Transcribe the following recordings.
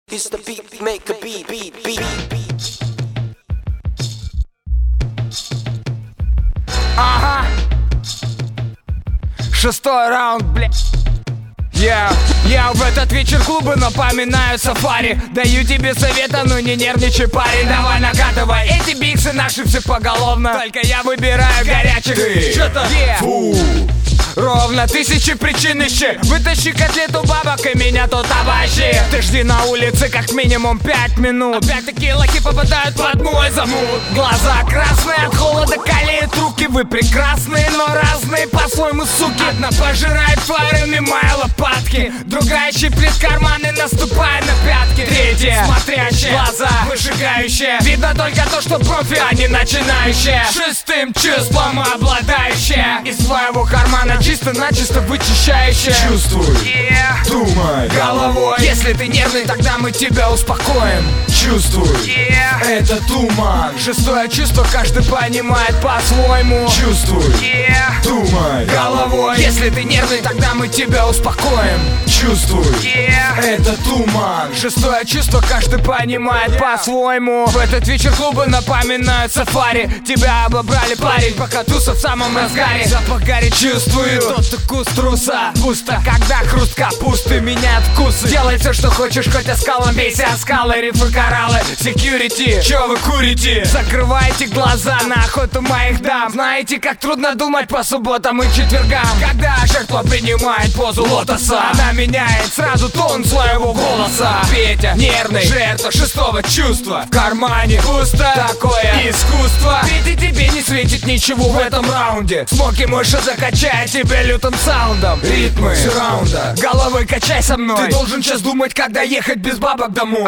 It's the beat, make a beat. Ага. Шестой раунд, бля. Я в этот вечер клуба напоминаю сафари. Даю тебе совета, но не нервничай, парень. Давай накатывай эти биксы наши все поголовно. Только я выбираю горячих. Что-то ровно тысячи причин ищи. Вытащи котлету бабок и меня тут обожди. Ты жди на улице как минимум 5 минут. Опять-таки лохи попадают под мой замут. Глаза красные от холода, калеют руки. Вы прекрасные, но разные по-своему, суки. Одна пожирает фарами мои лопатки, другая щиплет карманы, наступая на пятки. Третья смотрящая, глаза выжигающие. Видно только то, что профи, а не начинающие. Шестым чувством обладающие, из своего кармана чисто-начисто вычищающее. Чувствуй, думай головой. Если ты нервный, тогда мы тебя успокоим. Чувствуй, это туман. Шестое чувство каждый понимает по-своему. Чувствуй, думай головой. Если ты нервный, тогда мы тебя успокоим. Чувствуй, это туман. Шестое чувство каждый понимает по-своему. В этот вечер клубы напоминают сафари. Тебя обобрали, парень, пока туса в самом разгаре. Запах гари чувствую, тот вкус труса. Пусто, когда хруст капусты меняет вкусы. Делай все, что хочешь, хоть оскалом бейся о скалы, рифы, кораллы, секьюрити. Чё вы курите? Закрывайте глаза на охоту моих дам. Знаете, как трудно думать по субботам и четвергам, когда жертва принимает позу лотоса. Она меняет сразу тон своего голоса. Петя, нервный, жертва шестого чувства. В кармане пусто, такое искусство. Ведь и тебе не светит ничего в этом раунде. Смоки мыши закачает тебя лютым саундом. Ритмы раунда, головой качай со мной. Ты должен сейчас думать, когда ехать без бабок домой.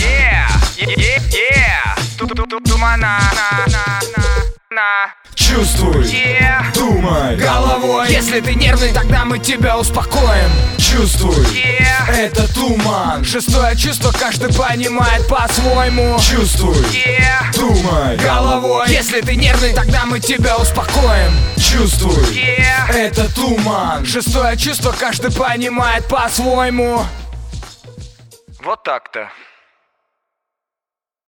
Тумана. Чувствуй, думай головой. Если ты нервный, тогда мы тебя успокоим. Чувствуй, это туман. Шестое чувство каждый понимает по-своему. Чувствуй, думай головой. Если ты нервный, тогда мы тебя успокоим. Чувствуй, это туман. Шестое чувство каждый понимает по-своему. Вот так-то.